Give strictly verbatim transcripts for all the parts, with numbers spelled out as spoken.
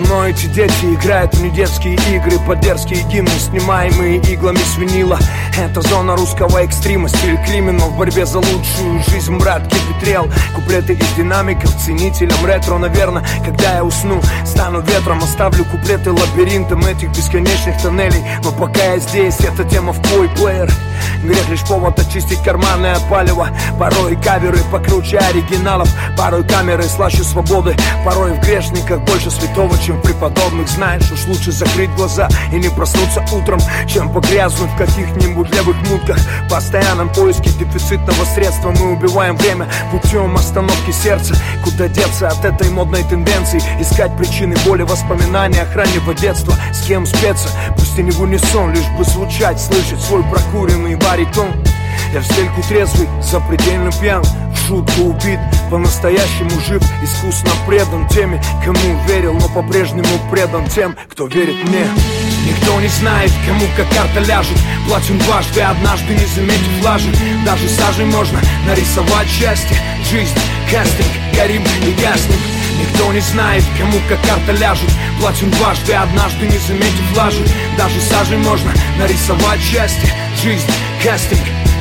давно эти дети играют в недетские игры под дерзкие гимны, снимаемые иглами с винила. Это зона русского экстрима, стиль криминал в борьбе за лучшую жизнь, брат, кипетрел. Куплеты из динамиков, ценителям ретро. Наверное, когда я усну, стану ветром, оставлю куплеты лабиринтом этих бесконечных тоннелей. Но пока я здесь, эта тема в твой плеер. Грех лишь повод очистить карманное палево. Порой каверы покруче оригиналов, порой камеры слаще свободы, порой в грешниках больше святого, чем в преподобных. Знаешь, уж лучше закрыть глаза и не проснуться утром, чем погрязнуть в каких-нибудь левых мутках. В постоянном поиске дефицитного средства мы убиваем время путем остановки сердца. Куда деться от этой модной тенденции? Искать причины боли, воспоминания о раннего детства. С кем спеться? Пусть и не в унисон, лишь бы звучать, слышать свой прокуренный баритон. Я в стельку трезвый, запредельно пьян, в шутку убит, по-настоящему жив, искусно предан теме, кому верил, но по-прежнему предан тем, кто верит мне. Никто не знает, кому как карта ляжет, платим дважды, однажды не заметив лажи. Даже сажей можно нарисовать счастье, жизнь, кастинг, горим и гаснем. Никто не знает, кому как карта ляжет, платим дважды, однажды не заметив лажи. Даже сажей можно нарисовать счастье, жизнь, кастинг.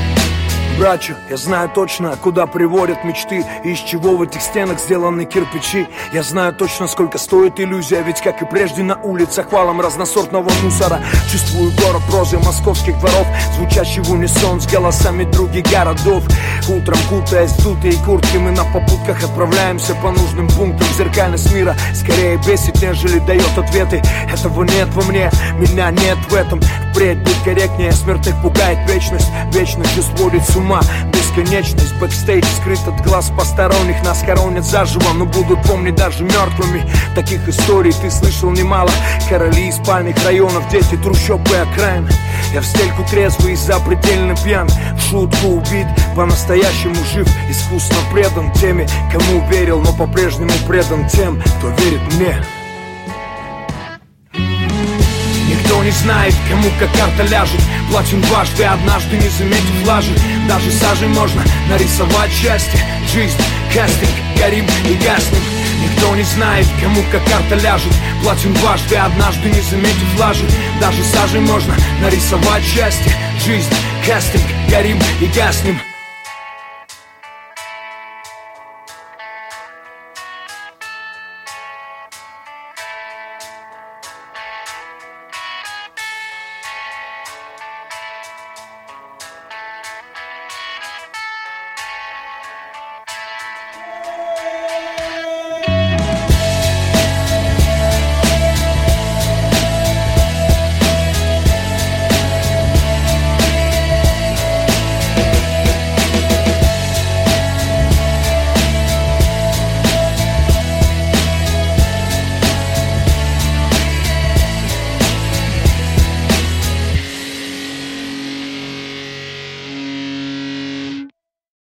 Братья, я знаю точно, куда приводят мечты и из чего в этих стенах сделаны кирпичи. Я знаю точно, сколько стоит иллюзия, ведь, как и прежде, на улицах валом разносортного мусора. Чувствую город прозы московских дворов, звучащий в унисон с голосами других городов. Утром, кутаясь в дутые куртки, мы на попутках отправляемся по нужным пунктам. Зеркальность мира скорее бесит, нежели дает ответы. Этого нет во мне, меня нет в этом. Впредь будь корректнее, смерть их пугает вечность. Вечность же сводит с ума бесконечность. Бэкстейдж скрыт от глаз посторонних, нас хоронят заживо, но будут помнить даже мертвыми. Таких историй ты слышал немало. Короли из спальных районов, дети трущоб и окраин. Я в стельку трезвый и запредельно пьян, в шутку убит, по-настоящему жив, искусно предан теме, кому верил, но по-прежнему предан тем, кто верит мне. Никто не знает, кому как карта ляжет, платим дважды, однажды не заметив лажи. Даже сажей можно нарисовать счастье, жизнь, кастинг, горим и гаснем. Никто не знает, кому как карта ляжет, платим дважды, однажды не заметив лажи. Даже сажей можно нарисовать счастье, жизнь, кастинг, горим и гаснем.